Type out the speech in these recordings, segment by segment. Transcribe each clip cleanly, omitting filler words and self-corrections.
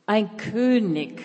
Ein König,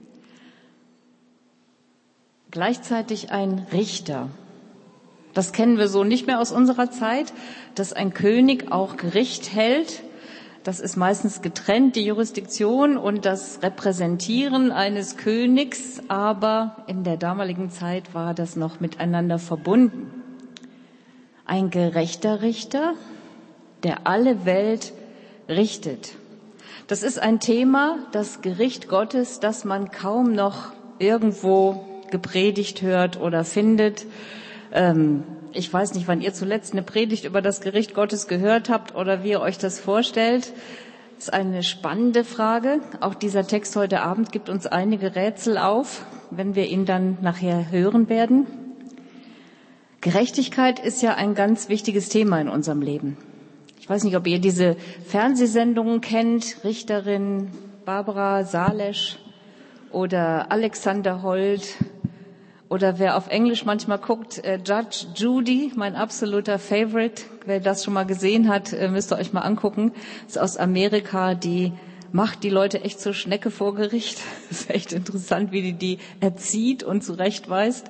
gleichzeitig ein Richter. Das kennen wir so nicht mehr aus unserer Zeit, dass ein König auch Gericht hält. Das ist meistens getrennt, die Jurisdiktion und das Repräsentieren eines Königs, aber in der damaligen Zeit war das noch miteinander verbunden. Ein gerechter Richter, der alle Welt richtet. Das ist ein Thema, das Gericht Gottes, das man kaum noch irgendwo gepredigt hört oder findet. Ich weiß nicht, wann ihr zuletzt eine Predigt über das Gericht Gottes gehört habt oder wie ihr euch das vorstellt. Das ist eine spannende Frage. Auch dieser Text heute Abend gibt uns einige Rätsel auf, wenn wir ihn dann nachher hören werden. Gerechtigkeit ist ja ein ganz wichtiges Thema in unserem Leben. Ich weiß nicht, ob ihr diese Fernsehsendungen kennt, Richterin Barbara Salesch oder Alexander Holt oder wer auf Englisch manchmal guckt, Judge Judy, mein absoluter Favorite. Wer das schon mal gesehen hat, müsst ihr euch mal angucken. Das ist aus Amerika, die macht die Leute echt zur Schnecke vor Gericht. Das ist echt interessant, wie die erzieht und zurechtweist.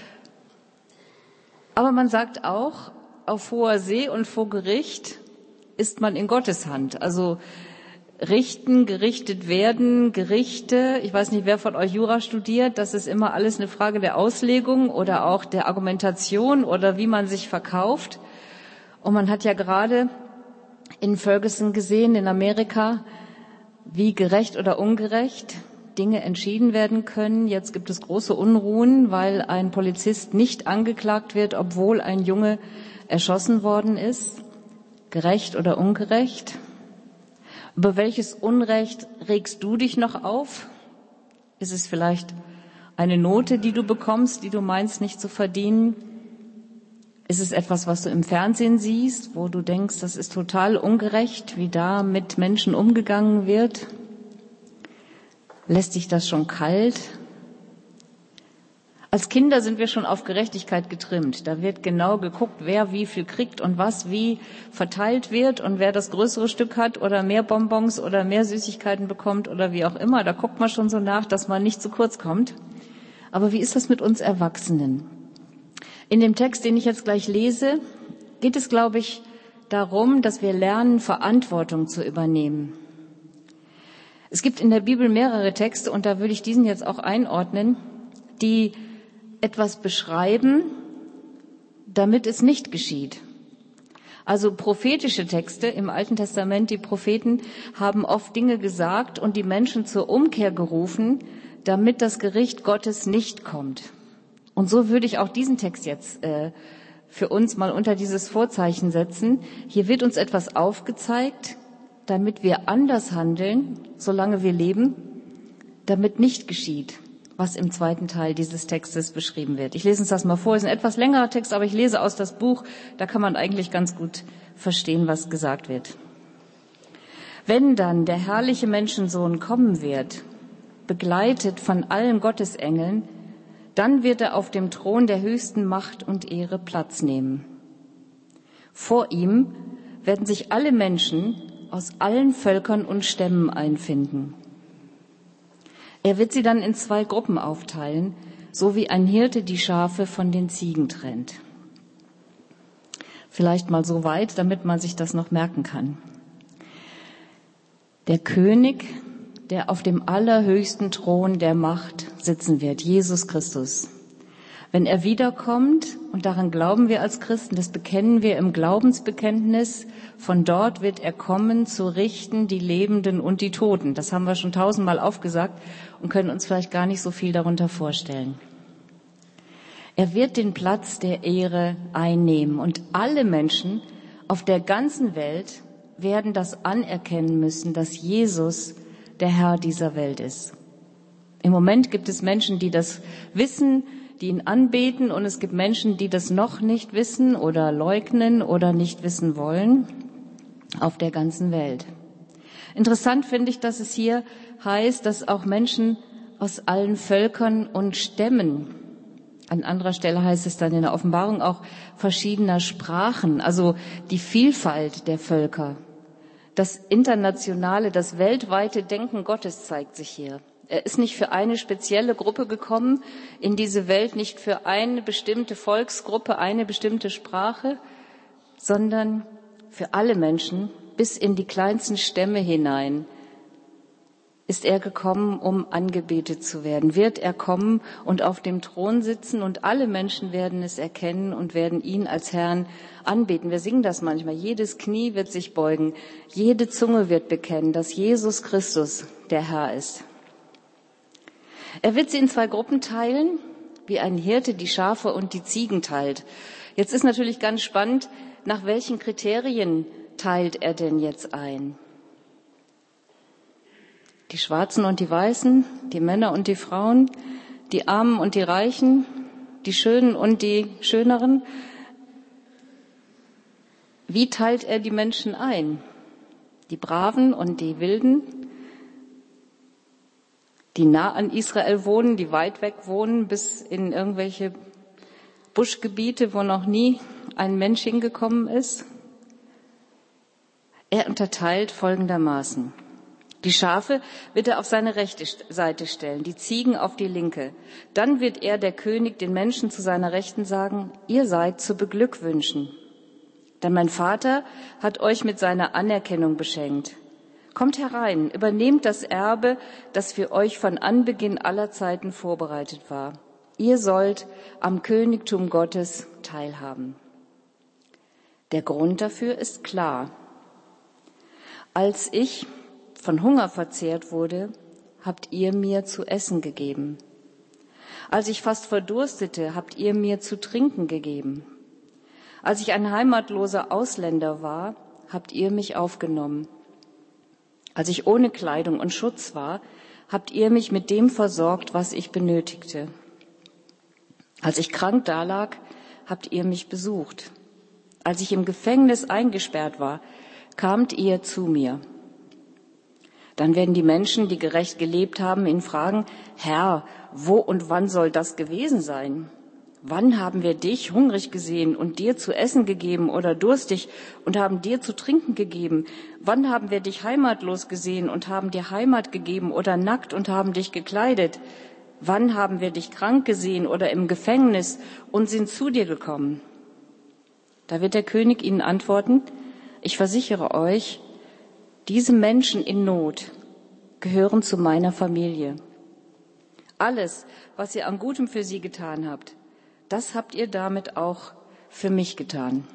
Aber man sagt auch, auf hoher See und vor Gericht ist man in Gottes Hand. Also richten, gerichtet werden, Gerichte. Ich weiß nicht, wer von euch Jura studiert. Das ist immer alles eine Frage der Auslegung oder auch der Argumentation oder wie man sich verkauft. Und man hat ja gerade in Ferguson gesehen, in Amerika, wie gerecht oder ungerecht Dinge entschieden werden können. Jetzt gibt es große Unruhen, weil ein Polizist nicht angeklagt wird, obwohl ein Junge erschossen worden ist. Gerecht oder ungerecht? Über welches Unrecht regst du dich noch auf? Ist es vielleicht eine Note, die du bekommst, die du meinst nicht zu verdienen? Ist es etwas, was du im Fernsehen siehst, wo du denkst, das ist total ungerecht, wie da mit Menschen umgegangen wird? Lässt dich das schon kalt? Als Kinder sind wir schon auf Gerechtigkeit getrimmt. Da wird genau geguckt, wer wie viel kriegt und was wie verteilt wird und wer das größere Stück hat oder mehr Bonbons oder mehr Süßigkeiten bekommt oder wie auch immer. Da guckt man schon so nach, dass man nicht zu kurz kommt. Aber wie ist das mit uns Erwachsenen? In dem Text, den ich jetzt gleich lese, geht es, glaube ich, darum, dass wir lernen, Verantwortung zu übernehmen. Es gibt in der Bibel mehrere Texte, und da würde ich diesen jetzt auch einordnen, die etwas beschreiben, damit es nicht geschieht. Also prophetische Texte im Alten Testament, die Propheten haben oft Dinge gesagt und die Menschen zur Umkehr gerufen, damit das Gericht Gottes nicht kommt. Und so würde ich auch diesen Text jetzt für uns mal unter dieses Vorzeichen setzen. Hier wird uns etwas aufgezeigt, damit wir anders handeln, solange wir leben, damit nicht geschieht, was im zweiten Teil dieses Textes beschrieben wird. Ich lese uns das mal vor. Es ist ein etwas längerer Text, aber ich lese aus das Buch. Da kann man eigentlich ganz gut verstehen, was gesagt wird. Wenn dann der herrliche Menschensohn kommen wird, begleitet von allen Gottesengeln, dann wird er auf dem Thron der höchsten Macht und Ehre Platz nehmen. Vor ihm werden sich alle Menschen aus allen Völkern und Stämmen einfinden. Er wird sie dann in 2 Gruppen aufteilen, so wie ein Hirte die Schafe von den Ziegen trennt. Vielleicht mal so weit, damit man sich das noch merken kann. Der König, der auf dem allerhöchsten Thron der Macht sitzen wird, Jesus Christus. Wenn er wiederkommt, und daran glauben wir als Christen, das bekennen wir im Glaubensbekenntnis, von dort wird er kommen, zu richten die Lebenden und die Toten. Das haben wir schon 1000-mal aufgesagt und können uns vielleicht gar nicht so viel darunter vorstellen. Er wird den Platz der Ehre einnehmen und alle Menschen auf der ganzen Welt werden das anerkennen müssen, dass Jesus der Herr dieser Welt ist. Im Moment gibt es Menschen, die das wissen, die ihn anbeten, und es gibt Menschen, die das noch nicht wissen oder leugnen oder nicht wissen wollen, auf der ganzen Welt. Interessant finde ich, dass es hier heißt, dass auch Menschen aus allen Völkern und Stämmen, an anderer Stelle heißt es dann in der Offenbarung auch verschiedener Sprachen, also die Vielfalt der Völker, Das internationale, das weltweite Denken Gottes zeigt sich hier. Er ist nicht für eine spezielle Gruppe gekommen in diese Welt, nicht für eine bestimmte Volksgruppe, eine bestimmte Sprache, sondern für alle Menschen bis in die kleinsten Stämme hinein ist er gekommen, um angebetet zu werden. Wird er kommen und auf dem Thron sitzen und alle Menschen werden es erkennen und werden ihn als Herrn anbeten. Wir singen das manchmal. Jedes Knie wird sich beugen. Jede Zunge wird bekennen, dass Jesus Christus der Herr ist. Er wird sie in 2 Gruppen teilen, wie ein Hirte die Schafe und die Ziegen teilt. Jetzt ist natürlich ganz spannend, nach welchen Kriterien teilt er denn jetzt ein? Die Schwarzen und die Weißen, die Männer und die Frauen, die Armen und die Reichen, die Schönen und die Schöneren. Wie teilt er die Menschen ein? Die Braven und die Wilden, die nah an Israel wohnen, die weit weg wohnen, bis in irgendwelche Buschgebiete, wo noch nie ein Mensch hingekommen ist. Er unterteilt folgendermaßen. Die Schafe wird er auf seine rechte Seite stellen, die Ziegen auf die linke. Dann wird er, der König, den Menschen zu seiner Rechten sagen, ihr seid zu beglückwünschen. Denn mein Vater hat euch mit seiner Anerkennung beschenkt. Kommt herein, übernehmt das Erbe, das für euch von Anbeginn aller Zeiten vorbereitet war. Ihr sollt am Königtum Gottes teilhaben. Der Grund dafür ist klar. Als ich von Hunger verzehrt wurde, habt ihr mir zu essen gegeben. Als ich fast verdurstete, habt ihr mir zu trinken gegeben. Als ich ein heimatloser Ausländer war, habt ihr mich aufgenommen. Als ich ohne Kleidung und Schutz war, habt ihr mich mit dem versorgt, was ich benötigte. Als ich krank dalag, habt ihr mich besucht. Als ich im Gefängnis eingesperrt war, kamt ihr zu mir. Dann werden die Menschen, die gerecht gelebt haben, ihn fragen, Herr, wo und wann soll das gewesen sein? Wann haben wir dich hungrig gesehen und dir zu essen gegeben oder durstig und haben dir zu trinken gegeben? Wann haben wir dich heimatlos gesehen und haben dir Heimat gegeben oder nackt und haben dich gekleidet? Wann haben wir dich krank gesehen oder im Gefängnis und sind zu dir gekommen? Da wird der König ihnen antworten, ich versichere euch, diese Menschen in Not gehören zu meiner Familie. Alles, was ihr an Gutem für sie getan habt, das habt ihr damit auch für mich getan.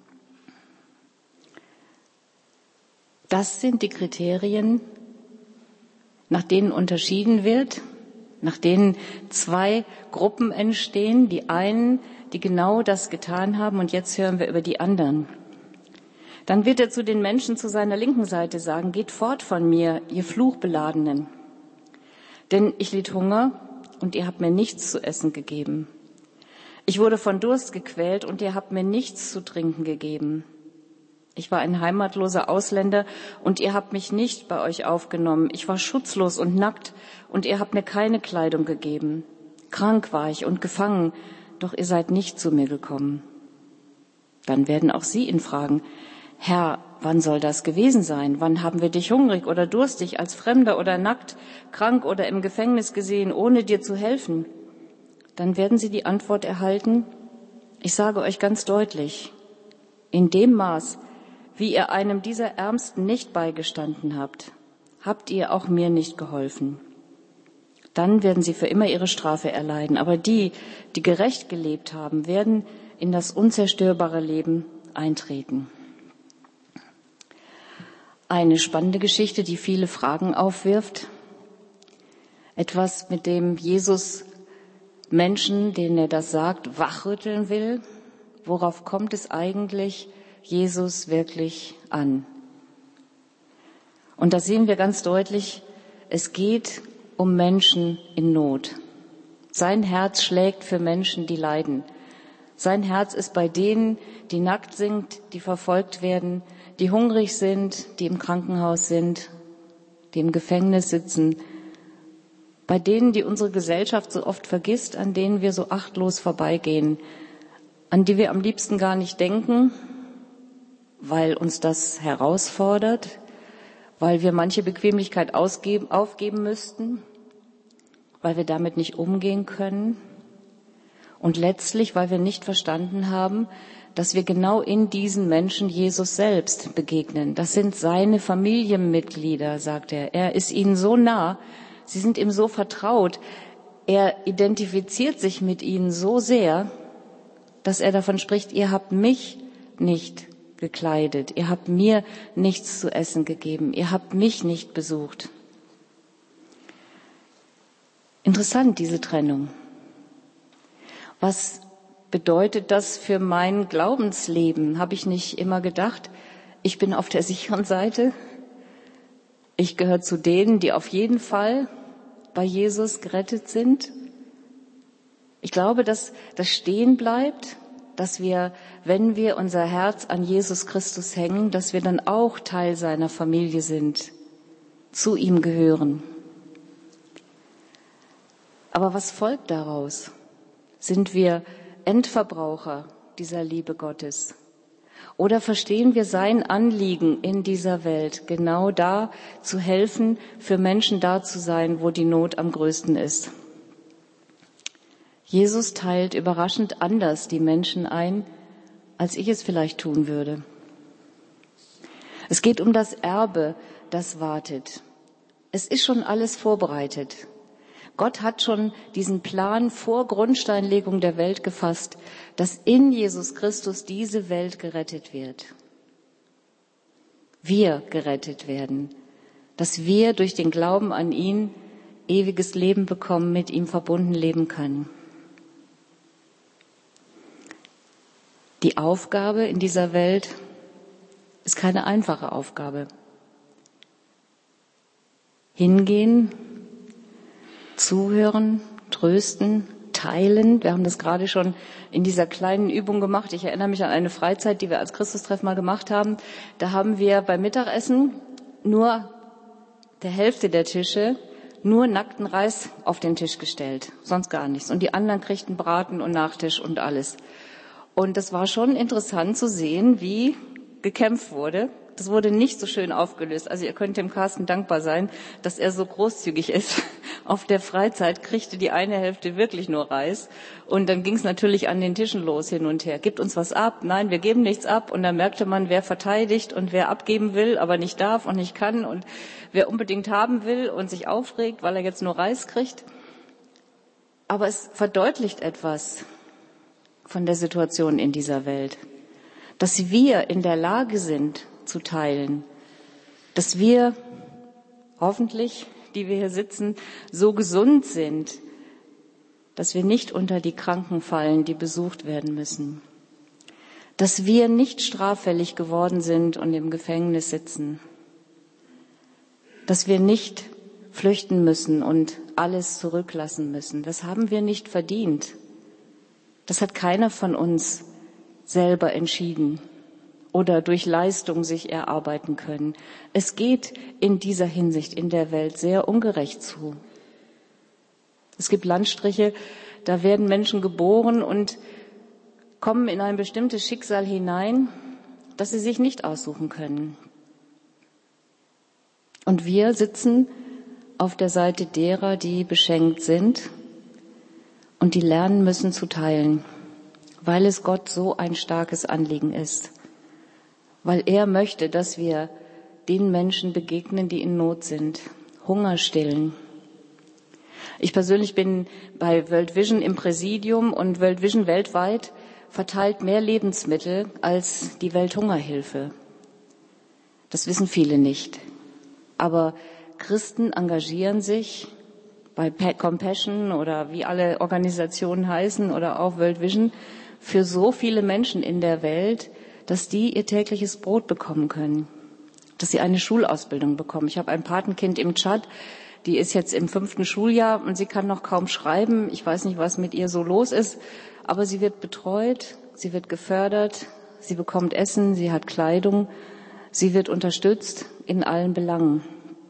Das sind die Kriterien, nach denen unterschieden wird, nach denen 2 Gruppen entstehen. Die einen, die genau das getan haben, und jetzt hören wir über die anderen. Dann wird er zu den Menschen zu seiner linken Seite sagen, geht fort von mir, ihr Fluchbeladenen. Denn ich litt Hunger und ihr habt mir nichts zu essen gegeben. Ich wurde von Durst gequält und ihr habt mir nichts zu trinken gegeben. Ich war ein heimatloser Ausländer und ihr habt mich nicht bei euch aufgenommen. Ich war schutzlos und nackt und ihr habt mir keine Kleidung gegeben. Krank war ich und gefangen, doch ihr seid nicht zu mir gekommen. Dann werden auch sie ihn fragen, Herr, wann soll das gewesen sein? Wann haben wir dich hungrig oder durstig, als Fremder oder nackt, krank oder im Gefängnis gesehen, ohne dir zu helfen? Dann werden sie die Antwort erhalten, ich sage euch ganz deutlich, in dem Maß, wie ihr einem dieser Ärmsten nicht beigestanden habt, habt ihr auch mir nicht geholfen. Dann werden sie für immer ihre Strafe erleiden. Aber die, die gerecht gelebt haben, werden in das unzerstörbare Leben eintreten. Eine spannende Geschichte, die viele Fragen aufwirft. Etwas, mit dem Jesus Menschen, denen er das sagt, wachrütteln will. Worauf kommt es eigentlich Jesus wirklich an? Und da sehen wir ganz deutlich, es geht um Menschen in Not. Sein Herz schlägt für Menschen, die leiden. Sein Herz ist bei denen, die nackt sind, die verfolgt werden, die hungrig sind, die im Krankenhaus sind, die im Gefängnis sitzen, bei denen, die unsere Gesellschaft so oft vergisst, an denen wir so achtlos vorbeigehen, an die wir am liebsten gar nicht denken, weil uns das herausfordert, weil wir manche Bequemlichkeit aufgeben müssten, weil wir damit nicht umgehen können und letztlich, weil wir nicht verstanden haben, dass wir genau in diesen Menschen Jesus selbst begegnen. Das sind seine Familienmitglieder, sagt er. Er ist ihnen so nah, sie sind ihm so vertraut. Er identifiziert sich mit ihnen so sehr, dass er davon spricht, ihr habt mich nicht gekleidet, ihr habt mir nichts zu essen gegeben, ihr habt mich nicht besucht. Interessant, diese Trennung. Was bedeutet das für mein Glaubensleben? Habe ich nicht immer gedacht, ich bin auf der sicheren Seite? Ich gehöre zu denen, die auf jeden Fall bei Jesus gerettet sind? Ich glaube, dass das stehen bleibt, dass wir, wenn wir unser Herz an Jesus Christus hängen, dass wir dann auch Teil seiner Familie sind, zu ihm gehören. Aber was folgt daraus? Sind wir Endverbraucher dieser Liebe Gottes? Oder verstehen wir sein Anliegen in dieser Welt, genau da zu helfen, für Menschen da zu sein, wo die Not am größten ist? Jesus teilt überraschend anders die Menschen ein, als ich es vielleicht tun würde. Es geht um das Erbe, das wartet. Es ist schon alles vorbereitet. Gott hat schon diesen Plan vor Grundsteinlegung der Welt gefasst, dass in Jesus Christus diese Welt gerettet wird. Wir gerettet werden, dass wir durch den Glauben an ihn ewiges Leben bekommen, mit ihm verbunden leben können. Die Aufgabe in dieser Welt ist keine einfache Aufgabe. Hingehen, zuhören, trösten, teilen. Wir haben das gerade schon in dieser kleinen Übung gemacht. Ich erinnere mich an eine Freizeit, die wir als Christustreff mal gemacht haben. Da haben wir beim Mittagessen nur der Hälfte der Tische nur nackten Reis auf den Tisch gestellt, sonst gar nichts. Und die anderen kriegten Braten und Nachtisch und alles. Und das war schon interessant zu sehen, wie gekämpft wurde. Das wurde nicht so schön aufgelöst. Also ihr könnt dem Carsten dankbar sein, dass er so großzügig ist. Auf der Freizeit kriegte die eine Hälfte wirklich nur Reis. Und dann ging es natürlich an den Tischen los hin und her. Gibt uns was ab? Nein, wir geben nichts ab. Und dann merkte man, wer verteidigt und wer abgeben will, aber nicht darf und nicht kann. Und wer unbedingt haben will und sich aufregt, weil er jetzt nur Reis kriegt. Aber es verdeutlicht etwas von der Situation in dieser Welt. Dass wir in der Lage sind zu teilen. Dass wir hoffentlich, die wir hier sitzen, so gesund sind, dass wir nicht unter die Kranken fallen, die besucht werden müssen. Dass wir nicht straffällig geworden sind und im Gefängnis sitzen. Dass wir nicht flüchten müssen und alles zurücklassen müssen. Das haben wir nicht verdient. Das hat keiner von uns selber entschieden oder durch Leistung sich erarbeiten können. Es geht in dieser Hinsicht in der Welt sehr ungerecht zu. Es gibt Landstriche, da werden Menschen geboren und kommen in ein bestimmtes Schicksal hinein, das sie sich nicht aussuchen können. Und wir sitzen auf der Seite derer, die beschenkt sind und die lernen müssen zu teilen, weil es Gott so ein starkes Anliegen ist. Weil er möchte, dass wir den Menschen begegnen, die in Not sind, Hunger stillen. Ich persönlich bin bei World Vision im Präsidium und World Vision weltweit verteilt mehr Lebensmittel als die Welthungerhilfe. Das wissen viele nicht. Aber Christen engagieren sich bei Compassion oder wie alle Organisationen heißen oder auch World Vision für so viele Menschen in der Welt, dass die ihr tägliches Brot bekommen können, dass sie eine Schulausbildung bekommen. Ich habe ein Patenkind im Tschad, die ist jetzt im 5. Schuljahr und sie kann noch kaum schreiben. Ich weiß nicht, was mit ihr so los ist, aber sie wird betreut, sie wird gefördert, sie bekommt Essen, sie hat Kleidung, sie wird unterstützt in allen Belangen.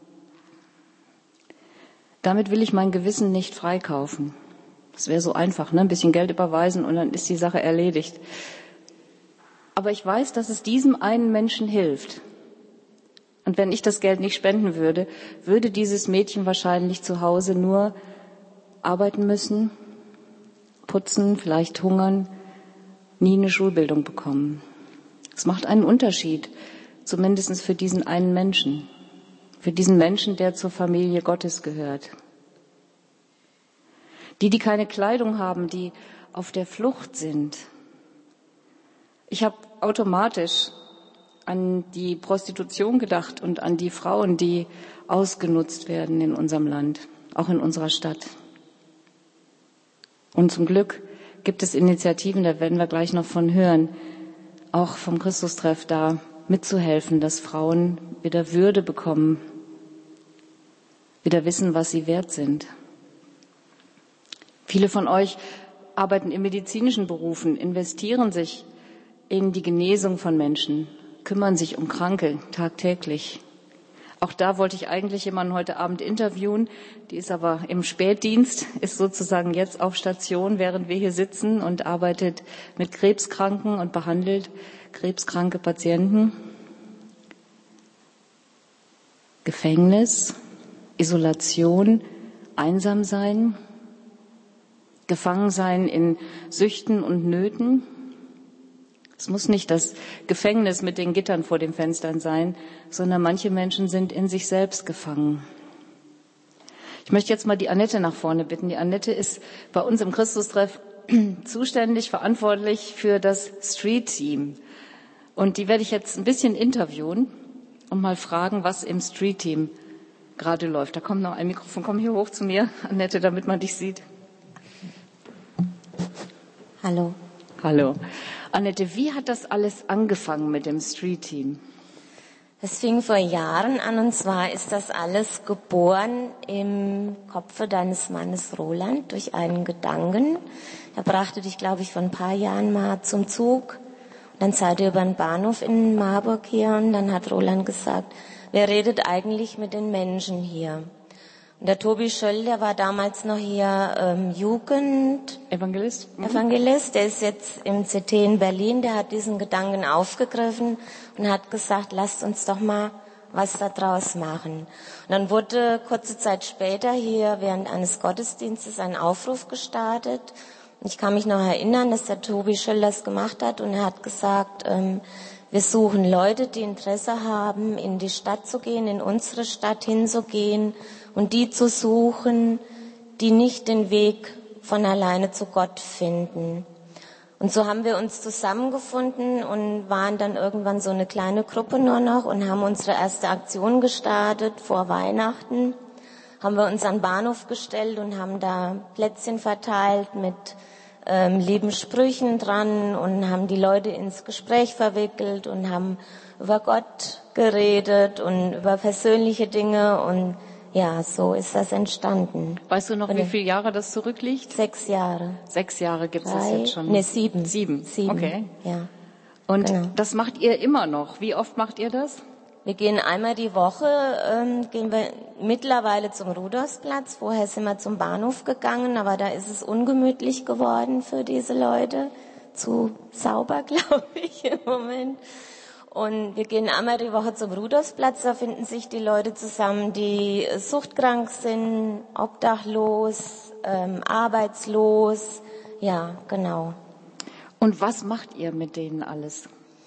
Damit will ich mein Gewissen nicht freikaufen. Das wäre so einfach, ne? Ein bisschen Geld überweisen und dann ist die Sache erledigt. Aber ich weiß, dass es diesem einen Menschen hilft. Und wenn ich das Geld nicht spenden würde, würde dieses Mädchen wahrscheinlich zu Hause nur arbeiten müssen, putzen, vielleicht hungern, nie eine Schulbildung bekommen. Es macht einen Unterschied, zumindest für diesen einen Menschen, für diesen Menschen, der zur Familie Gottes gehört. Die keine Kleidung haben, die auf der Flucht sind. Ich habe automatisch an die Prostitution gedacht und an die Frauen, die ausgenutzt werden in unserem Land, auch in unserer Stadt. Und zum Glück gibt es Initiativen, da werden wir gleich noch von hören, auch vom Christustreff da mitzuhelfen, dass Frauen wieder Würde bekommen, wieder wissen, was sie wert sind. Viele von euch arbeiten in medizinischen Berufen, investieren sich in die Genesung von Menschen, kümmern sich um Kranke tagtäglich. Auch da wollte ich eigentlich jemanden heute Abend interviewen, die ist aber im Spätdienst, ist sozusagen jetzt auf Station, während wir hier sitzen und arbeitet mit Krebskranken und behandelt krebskranke Patienten. Gefängnis, Isolation, Einsamsein, Gefangensein in Süchten und Nöten. Es muss nicht das Gefängnis mit den Gittern vor den Fenstern sein, sondern manche Menschen sind in sich selbst gefangen. Ich möchte jetzt mal die Annette nach vorne bitten. Die Annette ist bei uns im Christustreff zuständig, verantwortlich für das Street-Team. Und die werde ich jetzt ein bisschen interviewen und mal fragen, was im Street-Team gerade läuft. Da kommt noch ein Mikrofon. Komm hier hoch zu mir, Annette, damit man dich sieht. Hallo. Hallo. Annette, wie hat das alles angefangen mit dem Street-Team? Es fing vor Jahren an, und zwar ist das alles geboren im Kopfe deines Mannes Roland durch einen Gedanken. Er brachte dich, glaube ich, vor ein paar Jahren mal zum Zug. Und dann seid ihr über den Bahnhof in Marburg hier und dann hat Roland gesagt, wer redet eigentlich mit den Menschen hier? Und der Tobi Schöll, der war damals noch hier Evangelist, der ist jetzt im CT in Berlin, der hat diesen Gedanken aufgegriffen und hat gesagt, lasst uns doch mal was da draus machen. Und dann wurde kurze Zeit später hier während eines Gottesdienstes ein Aufruf gestartet. Und ich kann mich noch erinnern, dass der Tobi Schöll das gemacht hat und er hat gesagt, wir suchen Leute, die Interesse haben, in die Stadt zu gehen, in unsere Stadt hinzugehen und die zu suchen, die nicht den Weg von alleine zu Gott finden. Und so haben wir uns zusammengefunden und waren dann irgendwann so eine kleine Gruppe nur noch und haben unsere erste Aktion gestartet vor Weihnachten. Haben wir uns an den Bahnhof gestellt und haben da Plätzchen verteilt mit lieben Sprüchen dran und haben die Leute ins Gespräch verwickelt und haben über Gott geredet und über persönliche Dinge und ja, so ist das entstanden. Weißt du noch, wie viele Jahre das zurückliegt? 6 Jahre. 6 Jahre gibt es jetzt schon? Nee, 7. 7, okay. Ja. Und genau. Das macht ihr immer noch. Wie oft macht ihr das? Wir gehen einmal die Woche, gehen wir mittlerweile zum Rudolfsplatz. Vorher sind wir zum Bahnhof gegangen, aber da ist es ungemütlich geworden für diese Leute. Zu sauber, glaube ich, im Moment. Und wir gehen einmal die Woche zum Rudolfsplatz. Da finden sich die Leute zusammen, die suchtkrank sind, obdachlos, arbeitslos. Ja, genau. Und was macht ihr mit denen alles?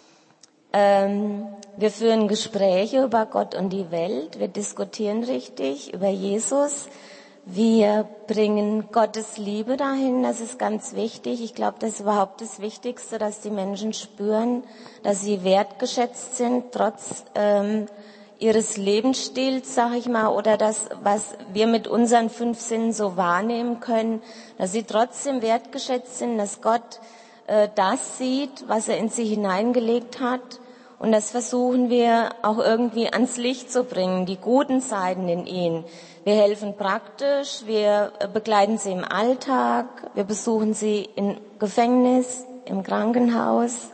Wir führen Gespräche über Gott und die Welt. Wir diskutieren richtig über Jesus. Wir bringen Gottes Liebe dahin. Das ist ganz wichtig. Ich glaube, das ist überhaupt das Wichtigste, dass die Menschen spüren, dass sie wertgeschätzt sind, trotz ihres Lebensstils, sag ich mal, oder das, was wir mit unseren 5 Sinnen so wahrnehmen können, dass sie trotzdem wertgeschätzt sind, dass Gott das sieht, was er in sie hineingelegt hat. Und das versuchen wir auch irgendwie ans Licht zu bringen, die guten Seiten in ihnen. Wir helfen praktisch, wir begleiten sie im Alltag, wir besuchen sie im Gefängnis, im Krankenhaus.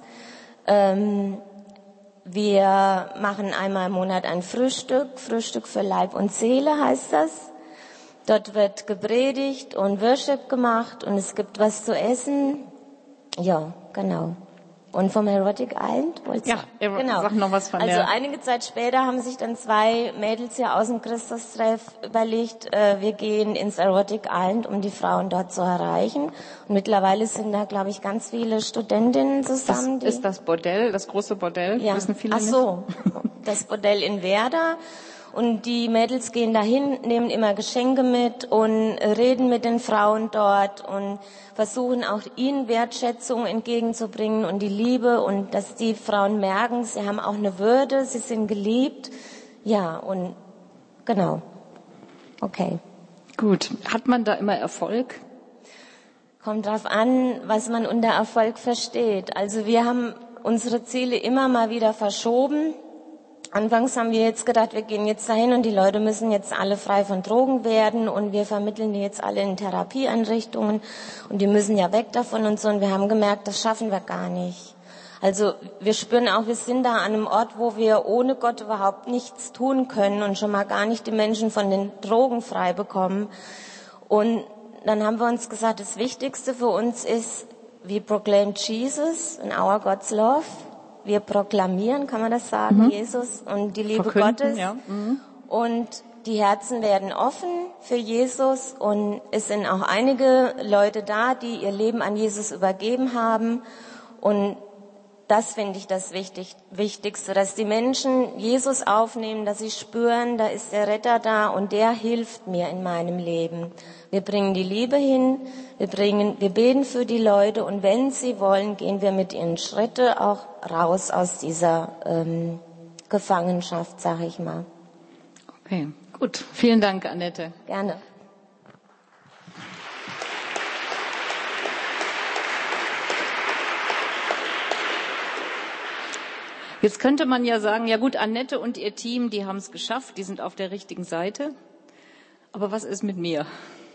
Wir machen einmal im Monat ein Frühstück für Leib und Seele heißt das. Dort wird gepredigt und Worship gemacht und es gibt was zu essen. Ja, genau. Und vom Erotic Island? Ja, genau. Sag noch was von Also einige Zeit später haben sich dann 2 Mädels hier aus dem Christustreff überlegt, wir gehen ins Erotic Island, um die Frauen dort zu erreichen. Und mittlerweile sind da, glaube ich, ganz viele Studentinnen zusammen. Das ist das Bordell, das große Bordell, ja. wissen viele nicht. Ach so, das Bordell in Werder. Und die Mädels gehen dahin, nehmen immer Geschenke mit und reden mit den Frauen dort und versuchen auch ihnen Wertschätzung entgegenzubringen und die Liebe und dass die Frauen merken, sie haben auch eine Würde, sie sind geliebt. Ja, und genau. Okay. Gut. Hat man da immer Erfolg? Kommt drauf an, was man unter Erfolg versteht. Also wir haben unsere Ziele immer mal wieder verschoben. Anfangs haben wir jetzt gedacht, wir gehen jetzt dahin und die Leute müssen jetzt alle frei von Drogen werden und wir vermitteln die jetzt alle in Therapieeinrichtungen und die müssen ja weg davon und so. Und wir haben gemerkt, das schaffen wir gar nicht. Also wir spüren auch, wir sind da an einem Ort, wo wir ohne Gott überhaupt nichts tun können und schon mal gar nicht die Menschen von den Drogen frei bekommen. Und dann haben wir uns gesagt, das Wichtigste für uns ist, we proclaim Jesus and our God's love. Wir proklamieren, kann man das sagen, Jesus und die Liebe Gottes. Ja. Und die Herzen werden offen für Jesus und es sind auch einige Leute da, die ihr Leben an Jesus übergeben haben. Und das finde ich das Wichtigste, dass die Menschen Jesus aufnehmen, dass sie spüren, da ist der Retter da und der hilft mir in meinem Leben. Wir bringen die Liebe hin, wir beten für die Leute und wenn sie wollen, gehen wir mit ihnen Schritte auch raus aus dieser Gefangenschaft, sage ich mal. Okay, gut. Vielen Dank, Annette. Gerne. Jetzt könnte man ja sagen, ja gut, Annette und ihr Team, die haben es geschafft, die sind auf der richtigen Seite. Aber was ist mit mir?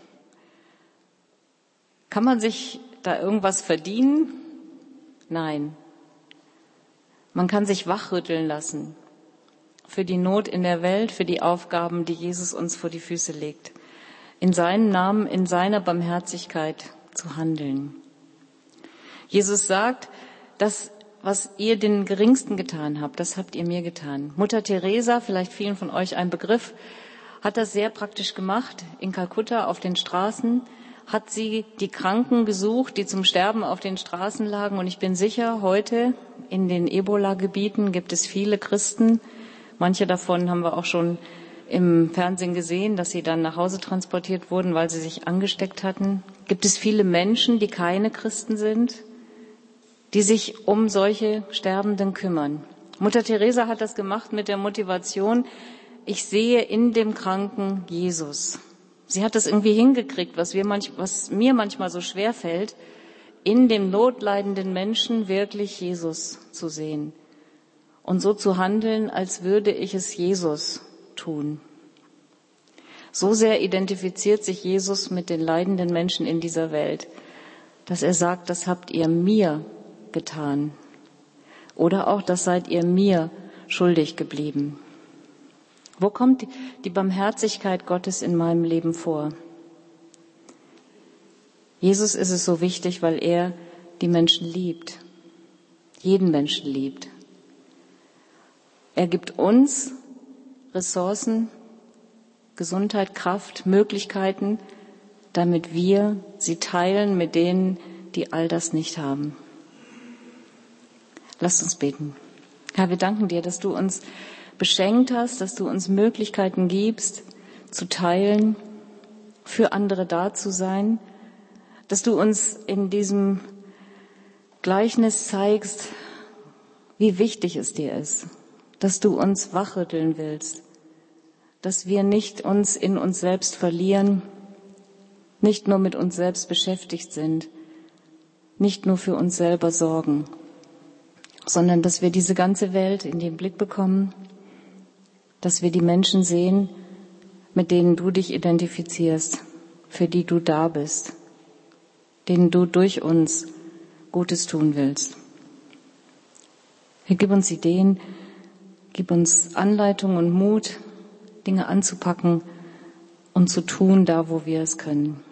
Kann man sich da irgendwas verdienen? Nein. Man kann sich wachrütteln lassen für die Not in der Welt, für die Aufgaben, die Jesus uns vor die Füße legt. In seinem Namen, in seiner Barmherzigkeit zu handeln. Jesus sagt, dass was ihr den Geringsten getan habt, das habt ihr mir getan. Mutter Teresa, vielleicht vielen von euch ein Begriff, hat das sehr praktisch gemacht. In Kalkutta auf den Straßen hat sie die Kranken gesucht, die zum Sterben auf den Straßen lagen. Und ich bin sicher, heute in den Ebola-Gebieten gibt es viele Christen. Manche davon haben wir auch schon im Fernsehen gesehen, dass sie dann nach Hause transportiert wurden, weil sie sich angesteckt hatten. Gibt es viele Menschen, die keine Christen sind, die sich um solche Sterbenden kümmern. Mutter Teresa hat das gemacht mit der Motivation, ich sehe in dem Kranken Jesus. Sie hat das irgendwie hingekriegt, was mir manchmal so schwer fällt, in dem notleidenden Menschen wirklich Jesus zu sehen und so zu handeln, als würde ich es Jesus tun. So sehr identifiziert sich Jesus mit den leidenden Menschen in dieser Welt, dass er sagt, das habt ihr mir getan. Oder auch, das seid ihr mir schuldig geblieben. Wo kommt die Barmherzigkeit Gottes in meinem Leben vor? Jesus ist es so wichtig, weil er die Menschen liebt. Jeden Menschen liebt. Er gibt uns Ressourcen, Gesundheit, Kraft, Möglichkeiten, damit wir sie teilen mit denen, die all das nicht haben. Lasst uns beten. Herr, wir danken dir, dass du uns beschenkt hast, dass du uns Möglichkeiten gibst, zu teilen, für andere da zu sein, dass du uns in diesem Gleichnis zeigst, wie wichtig es dir ist, dass du uns wachrütteln willst, dass wir nicht uns in uns selbst verlieren, nicht nur mit uns selbst beschäftigt sind, nicht nur für uns selber sorgen, sondern dass wir diese ganze Welt in den Blick bekommen, dass wir die Menschen sehen, mit denen du dich identifizierst, für die du da bist, denen du durch uns Gutes tun willst. Herr, gib uns Ideen, gib uns Anleitung und Mut, Dinge anzupacken und zu tun, da wo wir es können.